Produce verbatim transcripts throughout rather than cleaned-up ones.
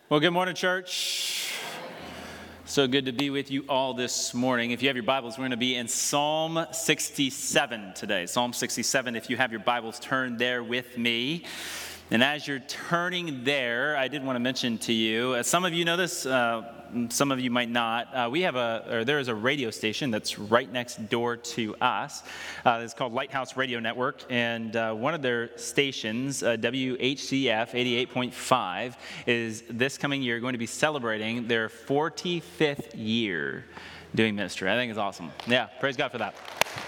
Well, good morning, church. So good to be with you all this morning. If you have your Bibles, we're going to be in Psalm sixty-seven today. Psalm sixty-seven, if you have your Bibles, turn there with me. And as you're turning there, I did want to mention to you, uh, some of you know this, uh, some of you might not. Uh, we have a, or there is a radio station that's right next door to us. Uh, it's called Lighthouse Radio Network, and uh, one of their stations, uh, W H C F eighty-eight point five, is this coming year going to be celebrating their forty-fifth year doing ministry. I think it's awesome. Yeah, praise God for that.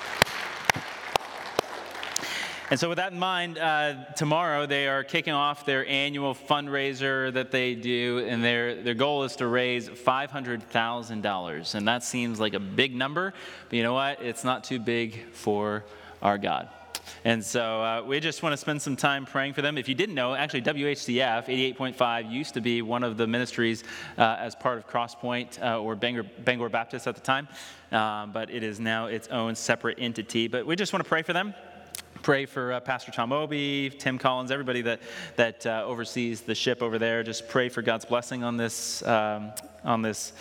And so with that in mind, uh, tomorrow they are kicking off their annual fundraiser that they do, and their their goal is to raise five hundred thousand dollars. And that seems like a big number, but you know what? It's not too big for our God. And so uh, we just want to spend some time praying for them. If you didn't know, actually W H C F eighty-eight point five used to be one of the ministries uh, as part of Crosspoint uh, or Bangor, Bangor Baptist at the time, um, but it is now its own separate entity. But we just want to pray for them. Pray for uh, Pastor Tom Obi, Tim Collins, everybody that that uh, oversees the ship over there. Just pray for God's blessing on this um, on this.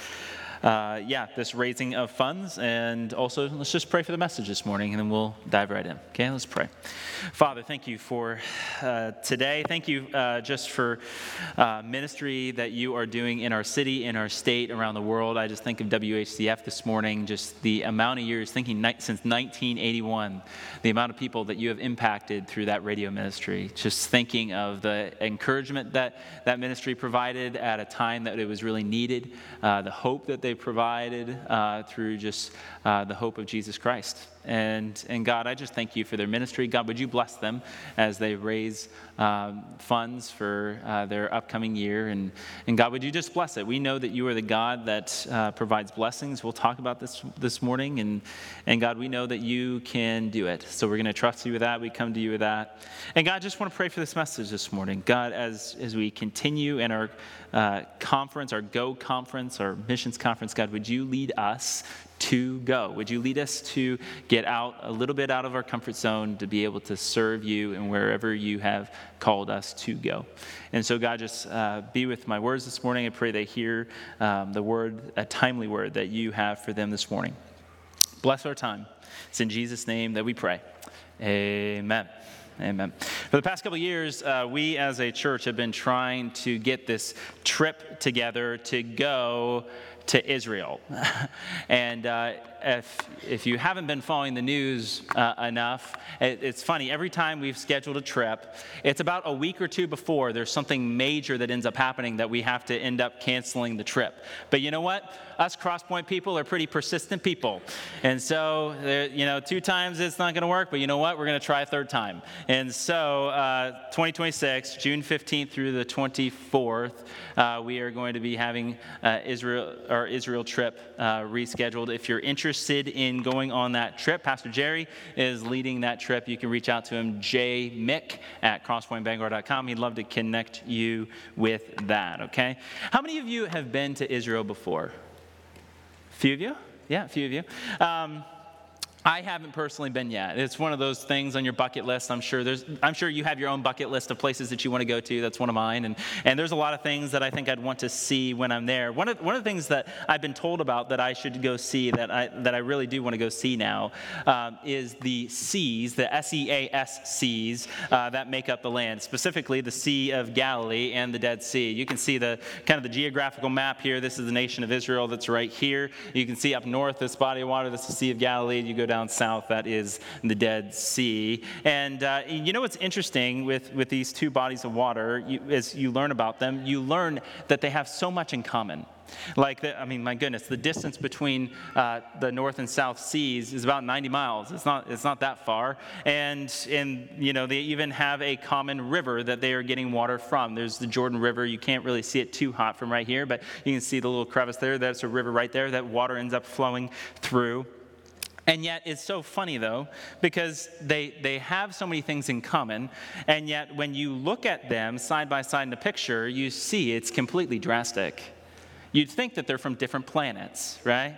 Uh, yeah, this raising of funds, and also let's just pray for the message this morning, and then we'll dive right in. Okay, let's pray. Father, thank you for uh, today. Thank you uh, just for uh, ministry that you are doing in our city, in our state, around the world. I just think of W H C F this morning, just the amount of years, thinking ni- since nineteen eighty-one, the amount of people that you have impacted through that radio ministry. Just thinking of the encouragement that that ministry provided at a time that it was really needed, uh, the hope that they provided uh, through just uh, the hope of Jesus Christ. And, and God, I just thank you for their ministry. God, would you bless them as they raise um, funds for uh, their upcoming year? And, and God, would you just bless it? We know that you are the God that uh, provides blessings. We'll talk about this this morning. And, and God, we know that you can do it. So we're going to trust you with that. We come to you with that. And God, I just want to pray for this message this morning. God, as, as we continue in our uh, conference, our GO conference, our missions conference, God, would you lead us to go? Would you lead us to get out a little bit out of our comfort zone to be able to serve you and wherever you have called us to go? And so God, just uh, be with my words this morning. I pray they hear um, the word, a timely word that you have for them this morning. Bless our time. It's in Jesus' name that we pray. Amen. Amen. For the past couple of years, uh, we as a church have been trying to get this trip together to go to Israel. And uh, if if you haven't been following the news uh, enough, it, it's funny, every time we've scheduled a trip, it's about a week or two before there's something major that ends up happening that we have to end up canceling the trip. But you know what? Us Crosspoint people are pretty persistent people. And so, you know, two times it's not going to work, but you know what? We're going to try a third time. And so uh, twenty twenty-six, June fifteenth through the twenty-fourth, uh, we are going to be having uh, Israel our Israel trip uh, rescheduled. If you're interested in going on that trip, Pastor Jerry is leading that trip. You can reach out to him, j mick at crosspoint bangor dot com. He'd love to connect you with that, okay? How many of you have been to Israel before? A few of you? Yeah, a few of you. Um, I haven't personally been yet. It's one of those things on your bucket list. I'm sure there's. I'm sure you have your own bucket list of places that you want to go to. That's one of mine. And and there's a lot of things that I think I'd want to see when I'm there. One of one of the things that I've been told about that I should go see, that I that I really do want to go see now, um, is the seas, the S E A S seas uh, that make up the land. Specifically, the Sea of Galilee and the Dead Sea. You can see the kind of the geographical map here. This is the nation of Israel that's right here. You can see up north this body of water. This is the Sea of Galilee. You go down south, that is the Dead Sea. And uh, you know what's interesting with, with these two bodies of water, you, as you learn about them, you learn that they have so much in common. Like, the, I mean, my goodness, the distance between uh, the North and South Seas is about ninety miles. It's not it's not that far. And, and, you know, they even have a common river that they are getting water from. There's the Jordan River. You can't really see it too hot from right here, but you can see the little crevice there. That's a river right there that water ends up flowing through. And yet it's so funny, though, because they they have so many things in common, and yet when you look at them side by side in the picture, you see it's completely drastic. You'd think that they're from different planets, right?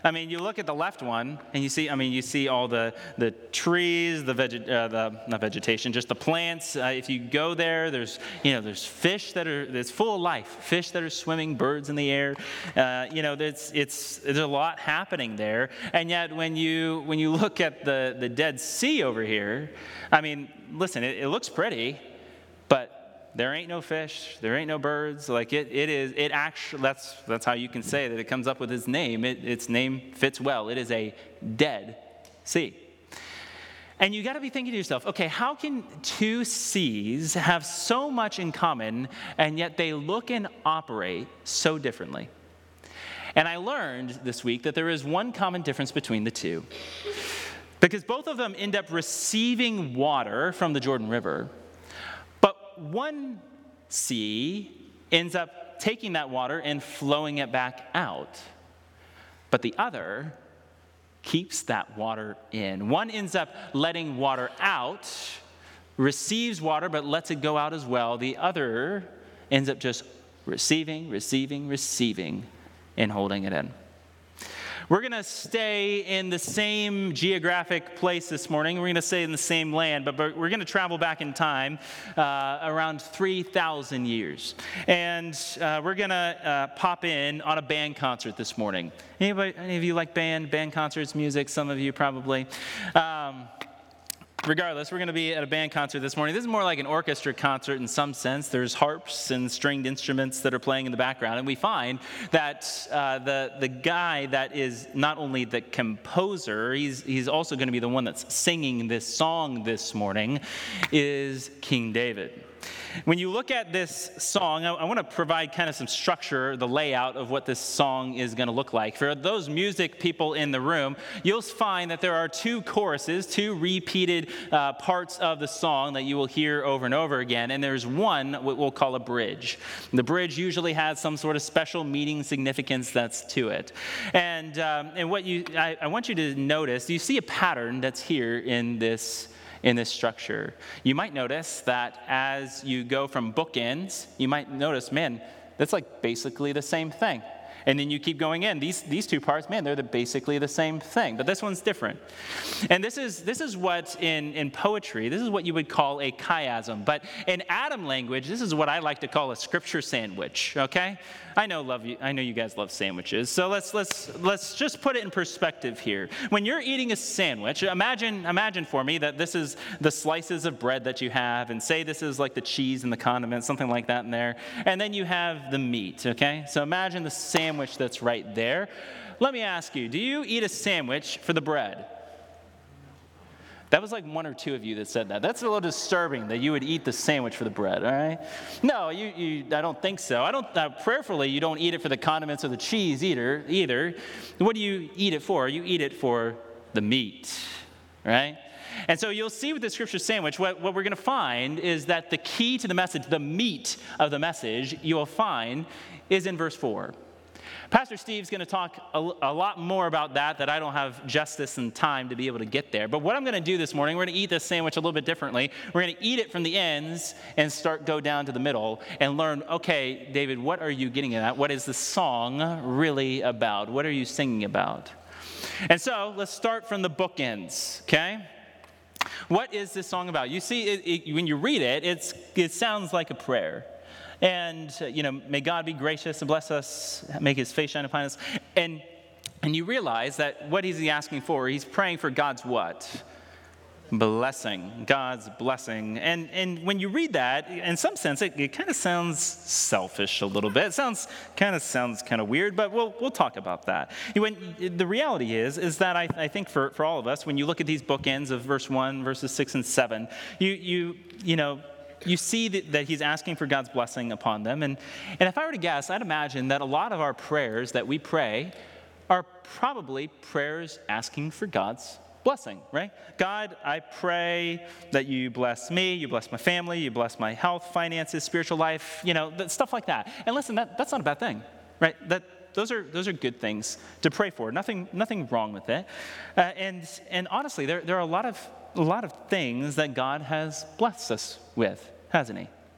I mean, you look at the left one, and you see, I mean, you see all the, the trees, the, veg, uh, the not vegetation, just the plants. Uh, if you go there, there's, you know, there's fish that are, it's full of life, fish that are swimming, birds in the air. Uh, you know, it's, it's, there's a lot happening there. And yet, when you, when you look at the, the Dead Sea over here, I mean, listen, it, it looks pretty, but there ain't no fish, there ain't no birds. Like it, it is, it actually, that's, that's how you can say that it comes up with its name. It, its name fits well. It is a dead sea. And you got to be thinking to yourself, okay, how can two seas have so much in common and yet they look and operate so differently? And I learned this week that there is one common difference between the two. Because both of them end up receiving water from the Jordan River. One sea ends up taking that water and flowing it back out. But the other keeps that water in. One ends up letting water out, receives water, but lets it go out as well. The other ends up just receiving, receiving, receiving, and holding it in. We're going to stay in the same geographic place this morning. We're going to stay in the same land, but we're going to travel back in time uh, around three thousand years. And uh, we're going to uh, pop in on a band concert this morning. Anybody, any of you like band, band concerts, music? Some of you probably. Um, Regardless, we're going to be at a band concert this morning. This is more like an orchestra concert in some sense. There's harps and stringed instruments that are playing in the background. And we find that uh, the, the guy that is not only the composer, he's, he's also going to be the one that's singing this song this morning, is King David. When you look at this song, I, I want to provide kind of some structure, the layout of what this song is going to look like. For those music people in the room, you'll find that there are two choruses, two repeated uh, parts of the song that you will hear over and over again, and there's one what we'll call a bridge. The bridge usually has some sort of special meaning, significance that's to it. And um, and what you, I, I want you to notice, you see a pattern that's here in this in this structure. You might notice that as you go from bookends, you might notice, man, that's like basically the same thing. And then you keep going in. These these two parts, man, they're the, basically the same thing. But this one's different. And this is this is what in, in poetry, this is what you would call a chiasm. But in Adam language, this is what I like to call a scripture sandwich, okay? I know love you I know you guys love sandwiches. So let's let's let's just put it in perspective here. When you're eating a sandwich, imagine imagine for me that this is the slices of bread that you have, and say this is like the cheese and the condiments, something like that in there. And then you have the meat, okay? So imagine the sandwich that's right there. Let me ask you, do you eat a sandwich for the bread? That was like one or two of you that said that. That's a little disturbing that you would eat the sandwich for the bread, all right? No, you, you I don't think so. I don't, uh, prayerfully, you don't eat it for the condiments or the cheese either, either. What do you eat it for? You eat it for the meat, right? And so you'll see with the scripture sandwich, what, what we're going to find is that the key to the message, the meat of the message, you will find is in verse four. Pastor Steve's going to talk a, a lot more about that, that I don't have justice and time to be able to get there. But what I'm going to do this morning, we're going to eat this sandwich a little bit differently. We're going to eat it from the ends and start go down to the middle and learn, okay, David, what are you getting at? What is the song really about? What are you singing about? And so let's start from the bookends, okay? What is this song about? You see, it, it, when you read it, it's, it sounds like a prayer. And, uh, you know, may God be gracious and bless us, make his face shine upon us. And and you realize that what is he asking for? He's praying for God's what? Blessing. God's blessing. And and when you read that, in some sense, it, it kind of sounds selfish a little bit. It sounds kind of sounds kind of weird, but we'll we'll talk about that. When, the reality is, is that I, I think for, for all of us, when you look at these bookends of verse one, verses six and seven, you you you know, you see that, that he's asking for God's blessing upon them. And, and if I were to guess, I'd imagine that a lot of our prayers that we pray are probably prayers asking for God's blessing, right? God, I pray that you bless me, you bless my family, you bless my health, finances, spiritual life, you know, stuff like that. And listen, that, that's not a bad thing, right? That Those are those are good things to pray for. Nothing nothing wrong with it. Uh, and and honestly, there there are a lot of a lot of things that God has blessed us with, hasn't he?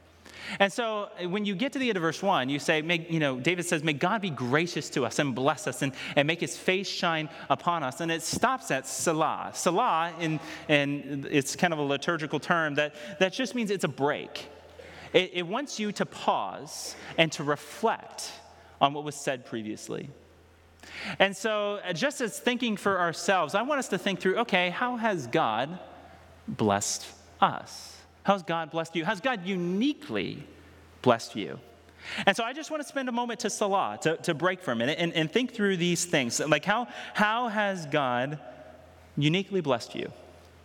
And so when you get to the end of verse one, you say, may, you know, David says, may God be gracious to us and bless us and, and make his face shine upon us. And it stops at Selah. Selah, in, and it's kind of a liturgical term that, that just means it's a break. It, it wants you to pause and to reflect on what was said previously. And so just as thinking for ourselves, I want us to think through, okay, how has God blessed us? How's God blessed you? How's God uniquely blessed you? And so I just want to spend a moment to Salah, to, to break for a minute and, and think through these things. Like how, how has God uniquely blessed you?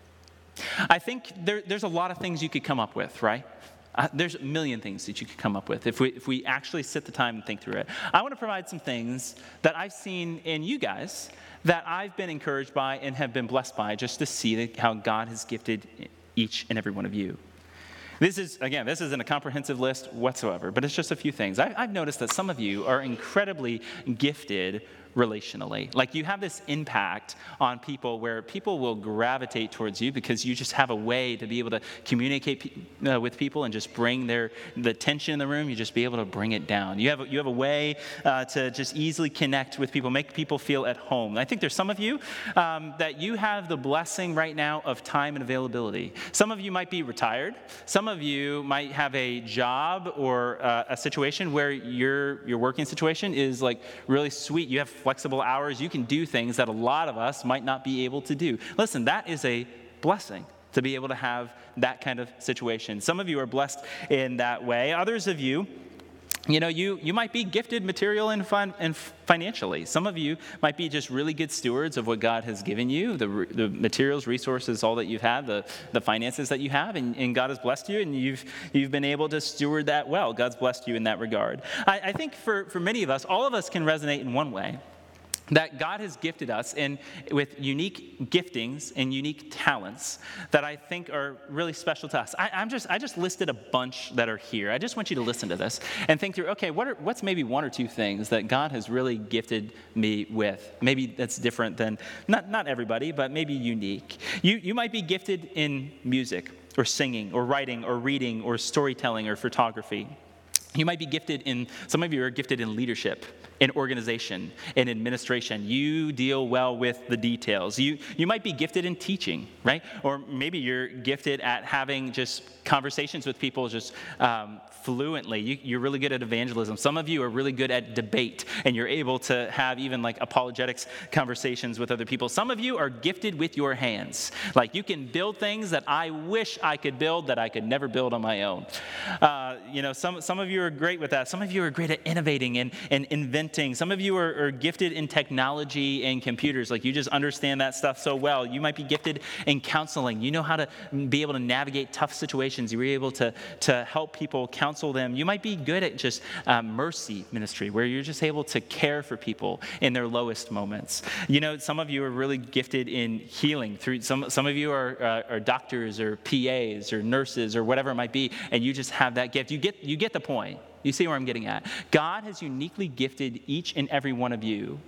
I think there, there's a lot of things you could come up with, right? Uh, there's a million things that you could come up with if we, if we actually sit the time and think through it. I want to provide some things that I've seen in you guys that I've been encouraged by and have been blessed by just to see the, how God has gifted each and every one of you. This is, again, this isn't a comprehensive list whatsoever, but it's just a few things. I, I've noticed that some of you are incredibly gifted relationally. Like you have this impact on people where people will gravitate towards you because you just have a way to be able to communicate uh, with people and just bring their the tension in the room. You just be able to bring it down. You have you have a way uh, to just easily connect with people, make people feel at home. And I think there's some of you um, that you have the blessing right now of time and availability. Some of you might be retired. Some of you might have a job or uh, a situation where your your working situation is like really sweet. You have flexible hours. You can do things that a lot of us might not be able to do. Listen, that is a blessing to be able to have that kind of situation. Some of you are blessed in that way. Others of you, you know, you, you might be gifted material and, fin- and financially. Some of you might be just really good stewards of what God has given you, the, the materials, resources, all that you've had, the, the finances that you have, and, and God has blessed you, and you've you've been able to steward that well. God's blessed you in that regard. I, I think for, for many of us, all of us can resonate in one way, that God has gifted us in, with unique giftings and unique talents that I think are really special to us. I, I'm just, I just listed a bunch that are here. I just want you to listen to this and think through, okay, what are, what's maybe one or two things that God has really gifted me with? Maybe that's different than, not, not everybody, but maybe unique. You, you might be gifted in music or singing or writing or reading or storytelling or photography. You might be gifted in, some of you are gifted in leadership, in organization, in administration. You deal well with the details. You you might be gifted in teaching, right? Or maybe you're gifted at having just conversations with people just um, fluently. You, you're really good at evangelism. Some of you are really good at debate, and you're able to have even like apologetics conversations with other people. Some of you are gifted with your hands. Like you can build things that I wish I could build that I could never build on my own. Uh, you know, some, some of you are great with that. Some of you are great at innovating and, and inventing. Some of you are, are gifted in technology and computers. Like you just understand that stuff so well. You might be gifted in counseling. You know how to be able to navigate tough situations. You're able to, to help people, counsel them. You might be good at just uh, mercy ministry, where you're just able to care for people in their lowest moments. You know, some of you are really gifted in healing. Through some, some of you are, uh, are doctors or P As or nurses or whatever it might be, and you just have that gift. You get, you get the point. You see where I'm getting at? God has uniquely gifted each and every one of you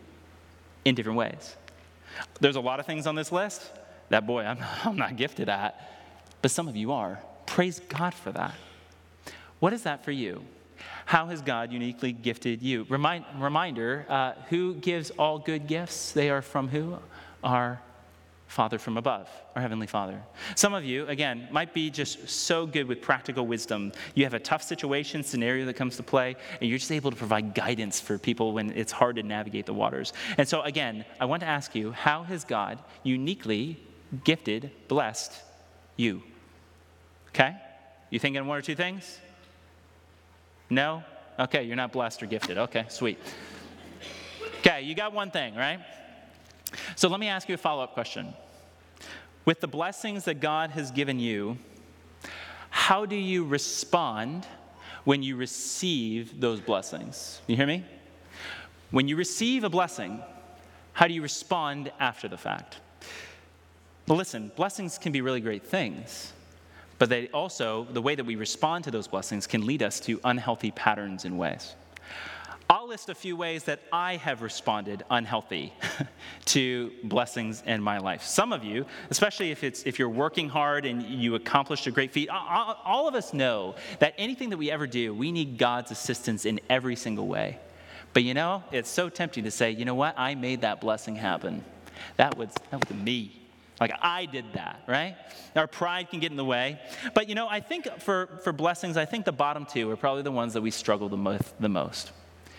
in different ways. There's a lot of things on this list that, boy, I'm, I'm not gifted at, but some of you are. Praise God for that. What is that for you? How has God uniquely gifted you? Remind, reminder, uh, who gives all good gifts? They are from who? Our Father from above, our Heavenly Father. Some of you, again, might be just so good with practical wisdom. You have a tough situation, scenario that comes to play, and you're just able to provide guidance for people when it's hard to navigate the waters. And so, again, I want to ask you, how has God uniquely gifted, blessed you? Okay? You thinking one or two things? No? Okay, you're not blessed or gifted. Okay, sweet. Okay, you got one thing, right? So let me ask you a follow-up question. With the blessings that God has given you, how do you respond when you receive those blessings? You hear me? When you receive a blessing, how do you respond after the fact? Well, listen, blessings can be really great things, but they also, the way that we respond to those blessings can lead us to unhealthy patterns and ways. I'll list a few ways that I have responded unhealthy to blessings in my life. Some of you, especially if it's if you're working hard and you accomplished a great feat, all of us know that anything that we ever do, we need God's assistance in every single way. But you know, it's so tempting to say, you know what, I made that blessing happen. That was, that was me. Like, I did that, right? Our pride can get in the way. But, you know, I think for, for blessings, I think the bottom two are probably the ones that we struggle the most, the most.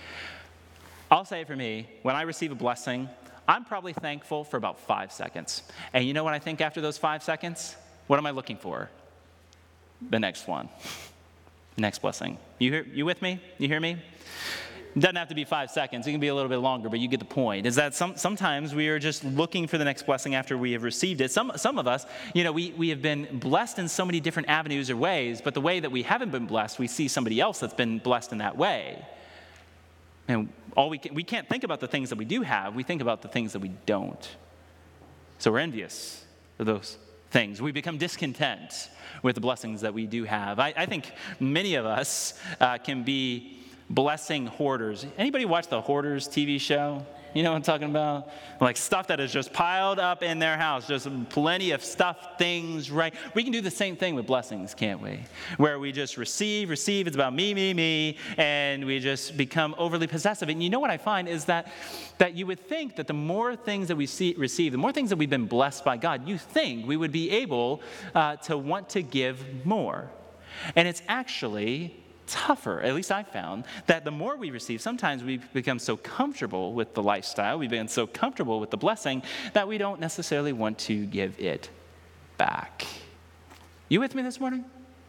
I'll say it for me, when I receive a blessing, I'm probably thankful for about five seconds. And you know what I think after those five seconds? What am I looking for? The next one. Next blessing. You hear, you with me? You hear me? It doesn't have to be five seconds. It can be a little bit longer, but you get the point. Is that some, sometimes we are just looking for the next blessing after we have received it. Some, some of us, you know, we, we have been blessed in so many different avenues or ways, but the way that we haven't been blessed, we see somebody else that's been blessed in that way. And all we can, we can't think about the things that we do have. We think about the things that we don't. So we're envious of those things. We become discontent with the blessings that we do have. I, I think many of us uh, can be blessing hoarders. Anybody watch the Hoarders T V show? You know what I'm talking about? Like stuff that is just piled up in their house, just plenty of stuff, things, right? We can do the same thing with blessings, can't we? Where we just receive, receive, it's about me, me, me, and we just become overly possessive. And you know what I find is that, that you would think that the more things that we see, receive, the more things that we've been blessed by God, you think we would be able uh, to want to give more. And it's actually tougher. At least I found that the more we receive, sometimes we become so comfortable with the lifestyle, we become so comfortable with the blessing that we don't necessarily want to give it back. You with me this morning?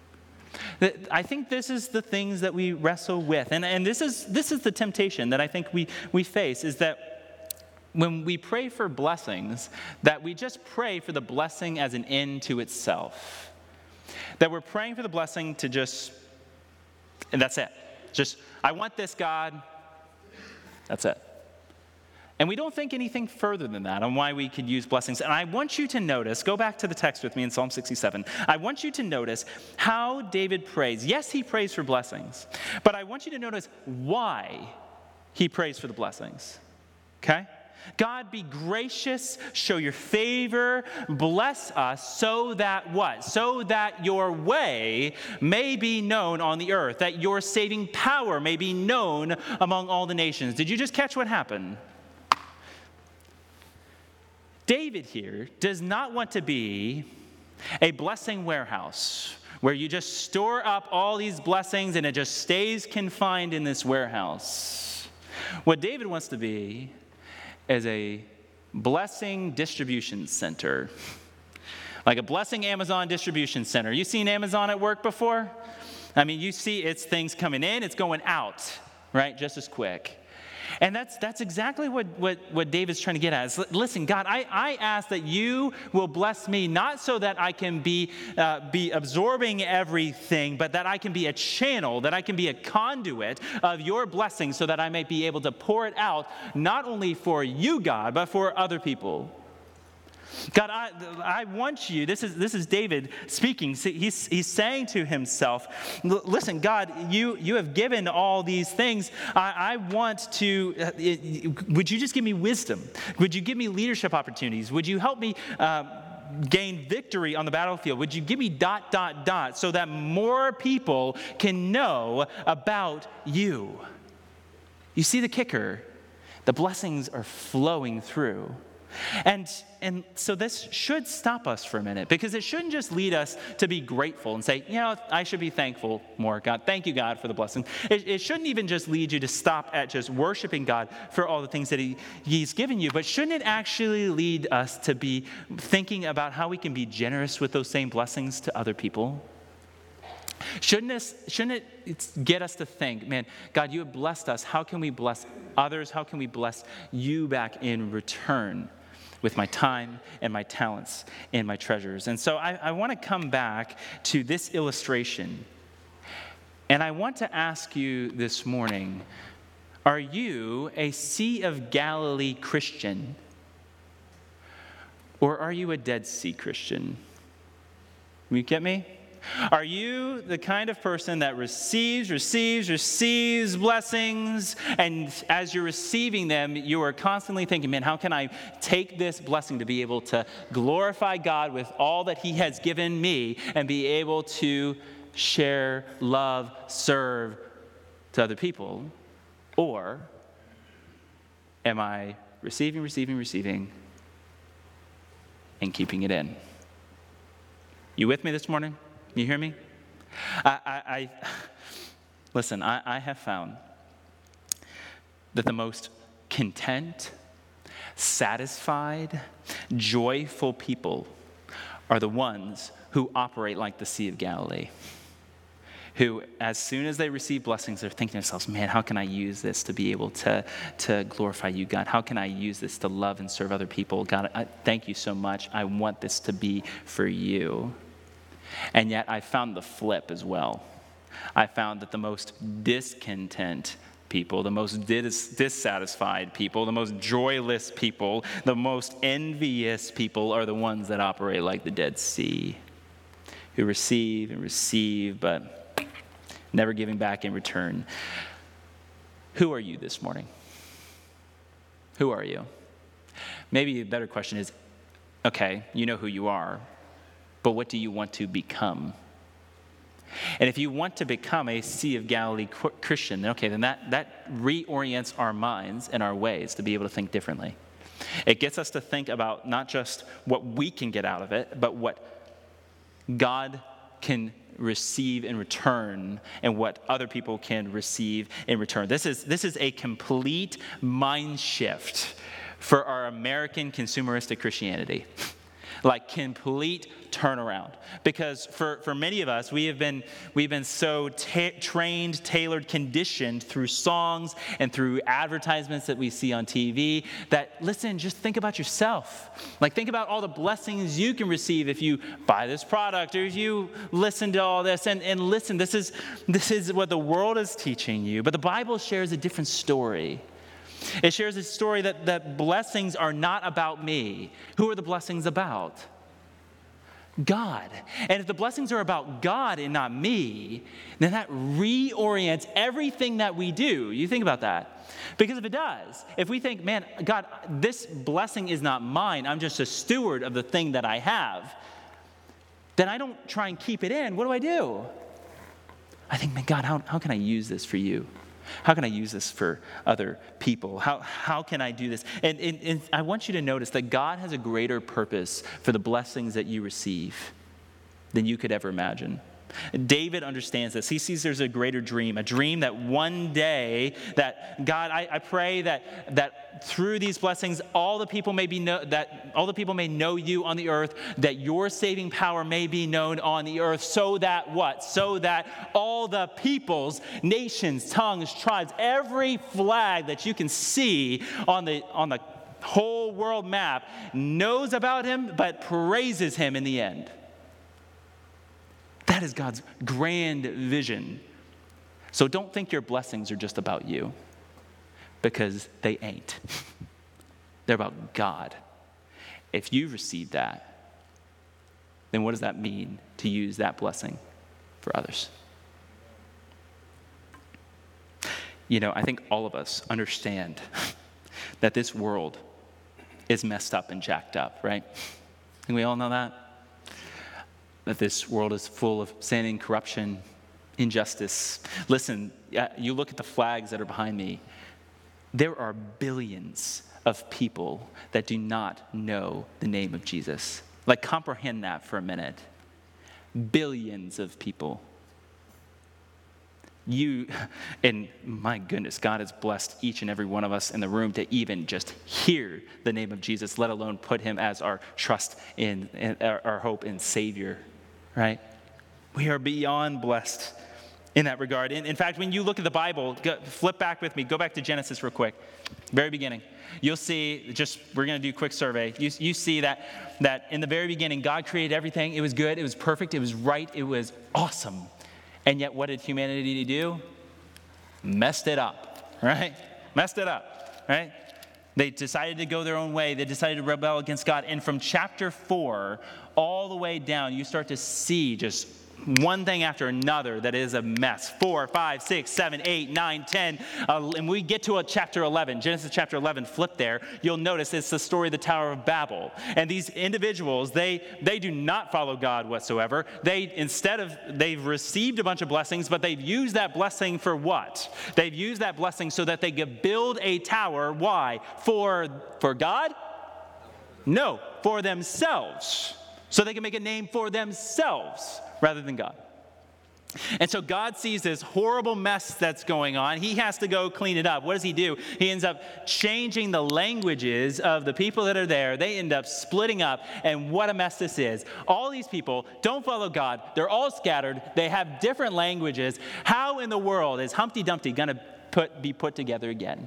I think this is the things that we wrestle with. And, and this is this is the temptation that I think we, we face, is that when we pray for blessings, that we just pray for the blessing as an end to itself. That we're praying for the blessing to just And that's it. Just, I want this, God. That's it. And we don't think anything further than that on why we could use blessings. And I want you to notice, go back to the text with me in Psalm sixty-seven. I want you to notice how David prays. Yes, he prays for blessings. But I want you to notice why he prays for the blessings. Okay? God, be gracious, show your favor, bless us so that what? So that your way may be known on the earth, that your saving power may be known among all the nations. Did you just catch what happened? David here does not want to be a blessing warehouse where you just store up all these blessings and it just stays confined in this warehouse. What David wants to be as a blessing distribution center. Like a blessing Amazon distribution center. You seen Amazon at work before? I mean, you see it's things coming in, it's going out, right? Just as quick. And that's that's exactly what, what, what David's trying to get at. Is, listen, God, I, I ask that you will bless me, not so that I can be, uh, be absorbing everything, but that I can be a channel, that I can be a conduit of your blessing so that I may be able to pour it out, not only for you, God, but for other people. God, I, I want you, this is this is David speaking. He's, he's saying to himself, listen, God, you, you have given all these things. I, I want to, uh, it, would you just give me wisdom? Would you give me leadership opportunities? Would you help me uh, gain victory on the battlefield? Would you give me dot, dot, dot, so that more people can know about you? You see the kicker? The blessings are flowing through. And and so this should stop us for a minute, because it shouldn't just lead us to be grateful and say, you know, I should be thankful more, God. Thank you, God, for the blessing. It, it shouldn't even just lead you to stop at just worshiping God for all the things that he, he's given you, but shouldn't it actually lead us to be thinking about how we can be generous with those same blessings to other people? Shouldn't, this, shouldn't it get us to think, man, God, you have blessed us. How can we bless others? How can we bless you back in return with my time and my talents and my treasures? And so I, I want to come back to this illustration. And I want to ask you this morning, are you a Sea of Galilee Christian? Or are you a Dead Sea Christian? You get me? Are you the kind of person that receives, receives, receives blessings, and as you're receiving them, you are constantly thinking, man, how can I take this blessing to be able to glorify God with all that he has given me and be able to share, love, serve to other people? Or am I receiving, receiving, receiving, and keeping it in? You with me this morning? You hear me? I, I, I listen, I, I have found that the most content, satisfied, joyful people are the ones who operate like the Sea of Galilee, who, as soon as they receive blessings, they're thinking to themselves, man, how can I use this to be able to, to glorify you, God? How can I use this to love and serve other people? God, I thank you so much. I want this to be for you. And yet I found the flip as well. I found that the most discontent people, the most dis- dissatisfied people, the most joyless people, the most envious people are the ones that operate like the Dead Sea, who receive and receive, but never giving back in return. Who are you this morning? Who are you? Maybe a better question is, okay, you know who you are, but what do you want to become? And if you want to become a Sea of Galilee Christian, then okay, then that, that reorients our minds and our ways to be able to think differently. It gets us to think about not just what we can get out of it, but what God can receive in return and what other people can receive in return. This is, this is a complete mind shift for our American consumeristic Christianity. Like complete turnaround. Because for, for many of us, we have been, we've been so ta- trained, tailored, conditioned through songs and through advertisements that we see on T V that, listen, just think about yourself. Like think about all the blessings you can receive if you buy this product or if you listen to all this. And, and listen, this is, this is what the world is teaching you. But the Bible shares a different story. It shares a story that, that blessings are not about me. Who are the blessings about? God. And if the blessings are about God and not me, then that reorients everything that we do. You think about that. Because if it does, if we think, man, God, this blessing is not mine, I'm just a steward of the thing that I have, then I don't try and keep it in. What do I do? I think, man, God, how, how can I use this for you? How can I use this for other people? How, how can I do this? And, and, and I want you to notice that God has a greater purpose for the blessings that you receive than you could ever imagine. David understands this. He sees there's a greater dream, a dream that one day, that God, I, I pray that that through these blessings, all the people may be know, that all the people may know you on the earth, that your saving power may be known on the earth, so that what? So that all the peoples, nations, tongues, tribes, every flag that you can see on the on the whole world map knows about him, but praises him in the end. That is God's grand vision. So don't think your blessings are just about you, because they ain't. They're about God. If you receive that, then what does that mean to use that blessing for others? You know, I think all of us understand that this world is messed up and jacked up, right? I think we all know that. That this world is full of sin and corruption, injustice. Listen, you look at the flags that are behind me. There are billions of people that do not know the name of Jesus. Like, comprehend that for a minute. Billions of people. You, and my goodness, God has blessed each and every one of us in the room to even just hear the name of Jesus, let alone put him as our trust in, in our, our hope and Savior. Right? We are beyond blessed in that regard. In, in fact, when you look at the Bible, go, flip back with me, go back to Genesis real quick, very beginning. You'll see, just, we're going to do a quick survey. You, you see that, that in the very beginning, God created everything. It was good, it was perfect, it was right, it was awesome. And yet, what did humanity do? Messed it up, right? Messed it up, right? They decided to go their own way. They decided to rebel against God. And from chapter four all the way down, you start to see just one thing after another that is a mess. Four, five, six, seven, eight, nine, ten. Uh, and we get to a chapter eleven, Genesis chapter eleven, flip there. You'll notice it's the story of the Tower of Babel. And these individuals, they they do not follow God whatsoever. They, instead of, they've received a bunch of blessings, but they've used that blessing for what? They've used that blessing so that they could build a tower. Why? For, for God? No, for themselves. So they can make a name for themselves rather than God. And so God sees this horrible mess that's going on. He has to go clean it up. What does he do? He ends up changing the languages of the people that are there. They end up splitting up, and what a mess this is. All these people don't follow God. They're all scattered. They have different languages. How in the world is Humpty Dumpty going to put, be put together again?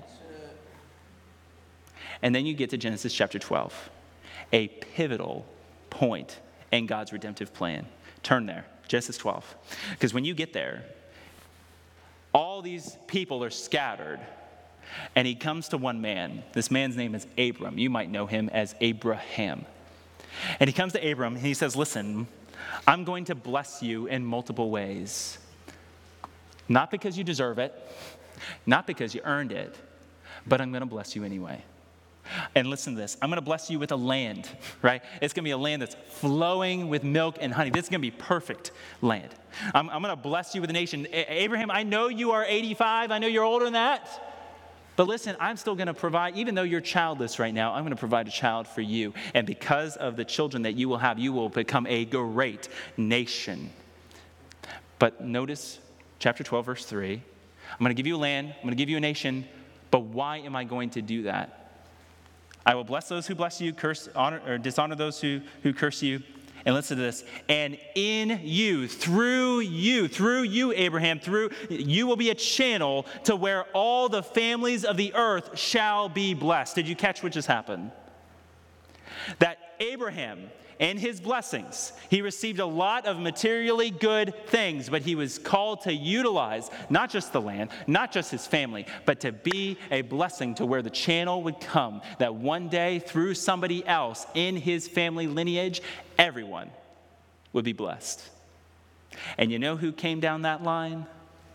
And then you get to Genesis chapter twelve, a pivotal point in God's redemptive plan. Turn there, Genesis twelve. Because when you get there, all these people are scattered, and he comes to one man. This man's name is Abram. You might know him as Abraham. And he comes to Abram, and he says, listen, I'm going to bless you in multiple ways. Not because you deserve it, not because you earned it, but I'm going to bless you anyway. And listen to this. I'm going to bless you with a land, right? It's going to be a land that's flowing with milk and honey. This is going to be perfect land. I'm, I'm going to bless you with a nation. A- Abraham, I know you are eighty-five. I know you're older than that. But listen, I'm still going to provide, even though you're childless right now, I'm going to provide a child for you. And because of the children that you will have, you will become a great nation. But notice chapter twelve, verse three. I'm going to give you a land. I'm going to give you a nation. But why am I going to do that? I will bless those who bless you, curse, honor, or dishonor those who, who curse you. And listen to this. And in you, through you, through you, Abraham, through you will be a channel to where all the families of the earth shall be blessed. Did you catch what just happened? That Abraham and his blessings, he received a lot of materially good things, but he was called to utilize not just the land, not just his family, but to be a blessing to where the channel would come, that one day through somebody else in his family lineage, everyone would be blessed. And you know who came down that line?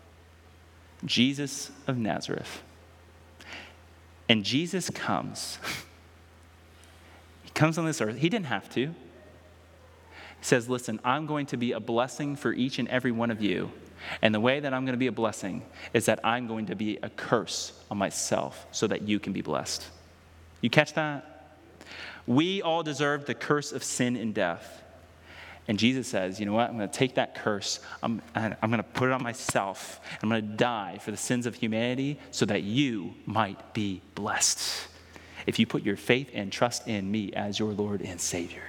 Jesus of Nazareth. And Jesus comes. He comes on this earth. He didn't have to. He says, listen, I'm going to be a blessing for each and every one of you. And the way that I'm going to be a blessing is that I'm going to be a curse on myself so that you can be blessed. You catch that? We all deserve the curse of sin and death. And Jesus says, you know what? I'm going to take that curse. I'm, I'm going to put it on myself. I'm going to die for the sins of humanity so that you might be blessed. If you put your faith and trust in me as your Lord and Savior.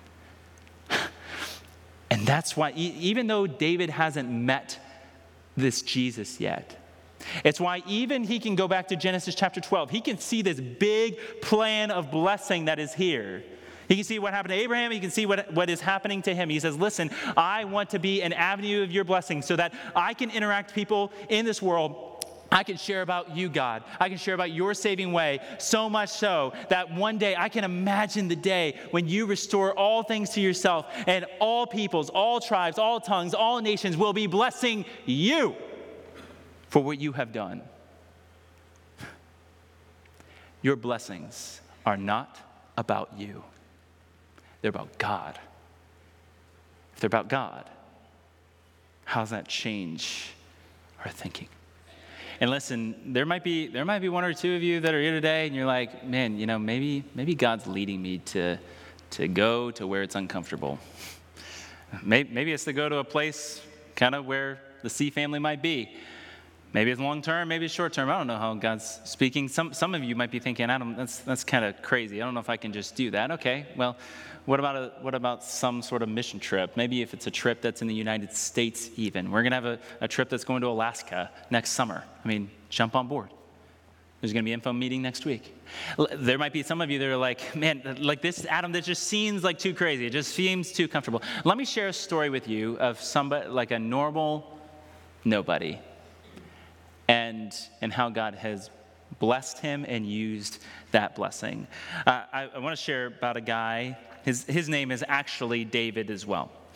And that's why, even though David hasn't met this Jesus yet, it's why even he can go back to Genesis chapter twelve. He can see this big plan of blessing that is here. He can see what happened to Abraham. He can see what, what is happening to him. He says, listen, I want to be an avenue of your blessing so that I can interact with people in this world. I can share about you, God. I can share about your saving way, so much so that one day I can imagine the day when you restore all things to yourself and all peoples, all tribes, all tongues, all nations will be blessing you for what you have done. Your blessings are not about you. They're about God. If they're about God, how does that change our thinking? And listen, there might be there might be one or two of you that are here today, and you're like, man, you know, maybe maybe God's leading me to to go to where it's uncomfortable. Maybe, maybe it's to go to a place kind of where the C family might be. Maybe it's long term, maybe it's short term. I don't know how God's speaking. Some some of you might be thinking, Adam, that's that's kind of crazy. I don't know if I can just do that. Okay, well, what about a, what about some sort of mission trip? Maybe if it's a trip that's in the United States even. We're going to have a, a trip that's going to Alaska next summer. I mean, jump on board. There's going to be an info meeting next week. There might be some of you that are like, man, like this, Adam, that just seems like too crazy. It just seems too comfortable. Let me share a story with you of somebody, like a normal nobody, and and how God has blessed him and used that blessing. Uh, I, I want to share about a guy. His his name is actually David as well.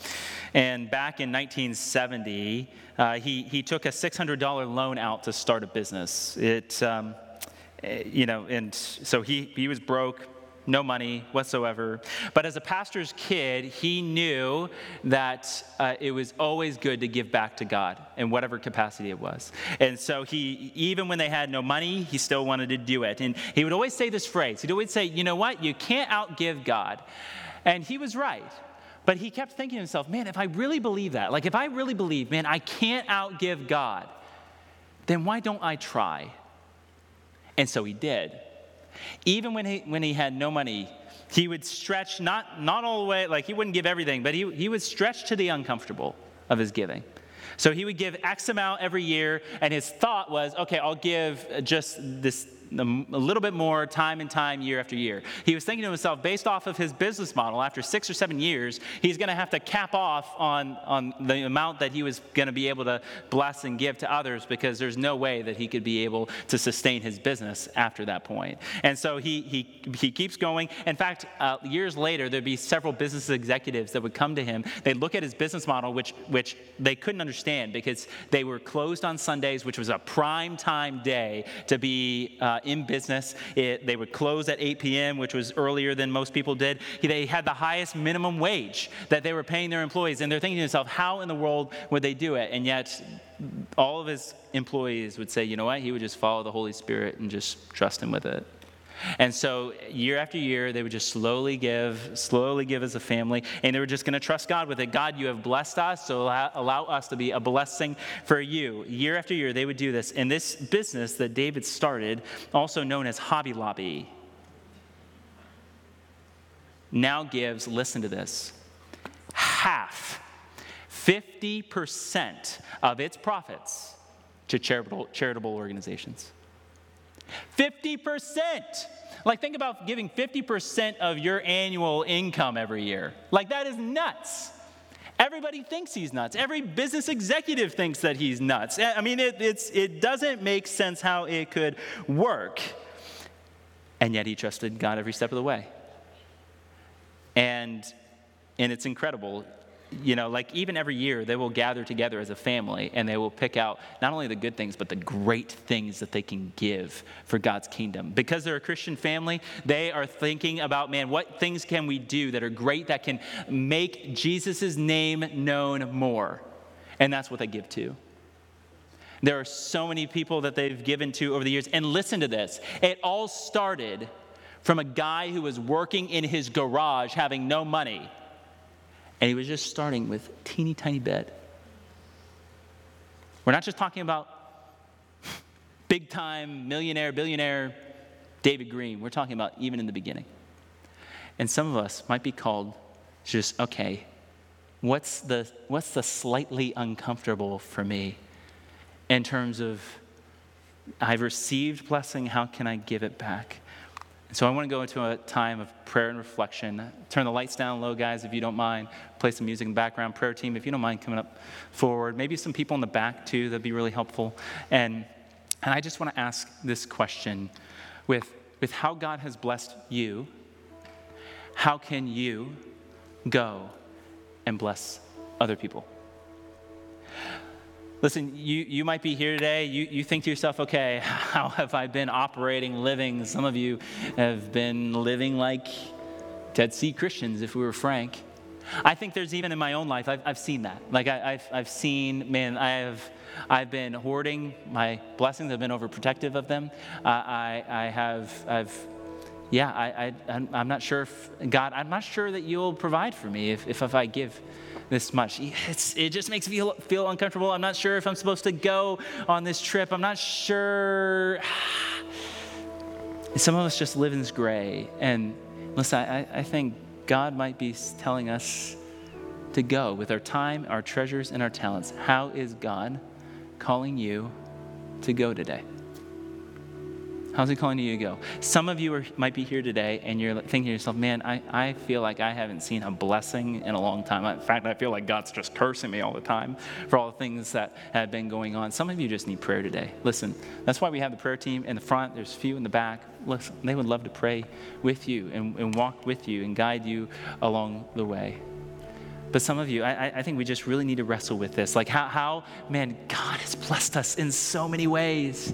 And back in nineteen seventy, uh, he, he took a six hundred dollars loan out to start a business. It, um, you know, and so he, he was broke, no money whatsoever. But as a pastor's kid, he knew that uh, it was always good to give back to God in whatever capacity it was. And so he, even when they had no money, he still wanted to do it. And he would always say this phrase. He'd always say, you know what, you can't outgive God. And he was right. But he kept thinking to himself, man, if I really believe that, like if I really believe, man, I can't outgive God, then why don't I try? And so he did. Even when he when he had no money, he would stretch, not, not all the way, like he wouldn't give everything, but he, he would stretch to the uncomfortable of his giving. So he would give X amount every year, and his thought was, okay, I'll give just this a little bit more time and time year after year. He was thinking to himself, based off of his business model, after six or seven years, he's going to have to cap off on, on the amount that he was going to be able to bless and give to others, because there's no way that he could be able to sustain his business after that point. And so he he he keeps going. In fact, uh, years later, there'd be several business executives that would come to him. They'd look at his business model, which which they couldn't understand because they were closed on Sundays, which was a prime time day to be uh, in business. It, they would close at eight p.m., which was earlier than most people did. They had the highest minimum wage that they were paying their employees, and they're thinking to themselves, how in the world would they do it? And yet all of his employees would say, you know what, he would just follow the Holy Spirit and just trust him with it. And so year after year, they would just slowly give, slowly give as a family, and they were just going to trust God with it. God, you have blessed us, so allow, allow us to be a blessing for you. Year after year, they would do this. And this business that David started, also known as Hobby Lobby, now gives, listen to this, half, fifty percent of its profits to charitable, charitable organizations. fifty percent. Like, think about giving fifty percent of your annual income every year. Like, that is nuts. Everybody thinks he's nuts. Every business executive thinks that he's nuts. I mean, it, it's, it doesn't make sense how it could work. And yet he trusted God every step of the way. And, and it's incredible. You know, like even every year they will gather together as a family and they will pick out not only the good things, but the great things that they can give for God's kingdom. Because they're a Christian family, they are thinking about, man, what things can we do that are great that can make Jesus' name known more? And that's what they give to. There are so many people that they've given to over the years. And listen to this. It all started from a guy who was working in his garage having no money. And he was just starting with a teeny tiny bit. We're not just talking about big time millionaire, billionaire David Green. We're talking about even in the beginning. And some of us might be called just, okay, what's the what's the slightly uncomfortable for me in terms of I've received blessing, how can I give it back? So I want to go into a time of prayer and reflection. Turn the lights down low, guys, if you don't mind. Play some music in the background. Prayer team, if you don't mind coming up forward. Maybe some people in the back, too. That'd be really helpful. And and I just want to ask this question. With, with how God has blessed you, how can you go and bless other people? Listen, you, you might be here today, you, you think to yourself, okay, how have I been operating, living? Some of you have been living like Dead Sea Christians, if we were frank. I think there's even in my own life, I've, I've seen that. Like I, I've, I've seen, man, I have, I've been hoarding my blessings. I've been overprotective of them. Uh, I, I have, I've, yeah, I, I, I'm not sure if, God, I'm not sure that you'll provide for me if, if, if I give this much. It's, it just makes me feel, feel uncomfortable. I'm not sure if I'm supposed to go on this trip. I'm not sure. Some of us just live in this gray. And listen, I, I think God might be telling us to go with our time, our treasures, and our talents. How is God calling you to go today? How's he calling you to go? Some of you are, might be here today and you're thinking to yourself, man, I, I feel like I haven't seen a blessing in a long time. In fact, I feel like God's just cursing me all the time for all the things that have been going on. Some of you just need prayer today. Listen, that's why we have the prayer team in the front. There's a few in the back. Listen, they would love to pray with you and, and walk with you and guide you along the way. But some of you, I, I think we just really need to wrestle with this. Like how, how, man, God has blessed us in so many ways.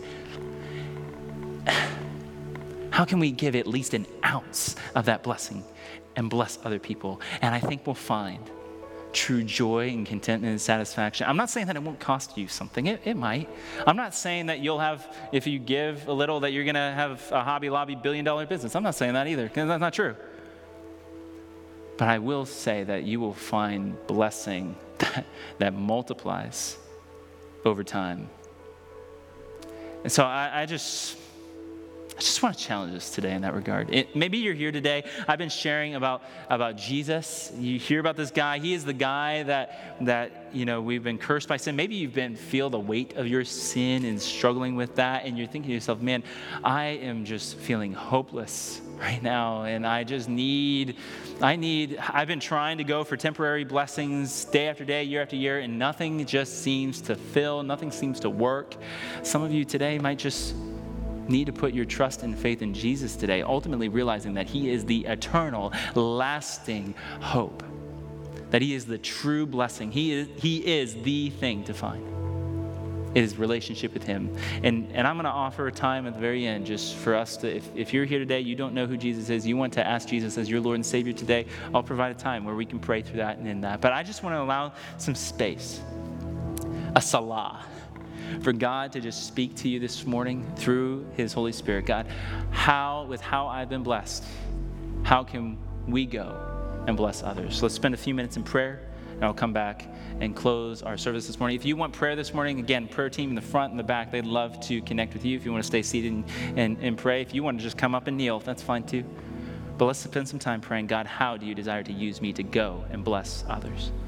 How can we give at least an ounce of that blessing and bless other people? And I think we'll find true joy and contentment and satisfaction. I'm not saying that it won't cost you something. It, it might. I'm not saying that you'll have, if you give a little, that you're going to have a Hobby Lobby billion dollar business. I'm not saying that either, because that's not true. But I will say that you will find blessing that, that multiplies over time. And so I, I just... I just want to challenge us today in that regard. It, maybe you're here today. I've been sharing about, about Jesus. You hear about this guy. He is the guy that, that, you know, we've been cursed by sin. Maybe you've been feel the weight of your sin and struggling with that. And you're thinking to yourself, man, I am just feeling hopeless right now. And I just need, I need, I've been trying to go for temporary blessings day after day, year after year, and nothing just seems to fill. Nothing seems to work. Some of you today might just need to put your trust and faith in Jesus today, ultimately realizing that he is the eternal, lasting hope, that he is the true blessing. He is, he is the thing to find. It is relationship with him. And, and I'm going to offer a time at the very end just for us to, if, if you're here today, you don't know who Jesus is, you want to ask Jesus as your Lord and Savior today, I'll provide a time where we can pray through that and in that. But I just want to allow some space, a salah, for God to just speak to you this morning through his Holy Spirit. God, how, with how I've been blessed, how can we go and bless others? So let's spend a few minutes in prayer, and I'll come back and close our service this morning. If you want prayer this morning, again, prayer team in the front and the back, they'd love to connect with you. If you want to stay seated and, and, and pray, if you want to just come up and kneel, that's fine too. But let's spend some time praying, God, how do you desire to use me to go and bless others?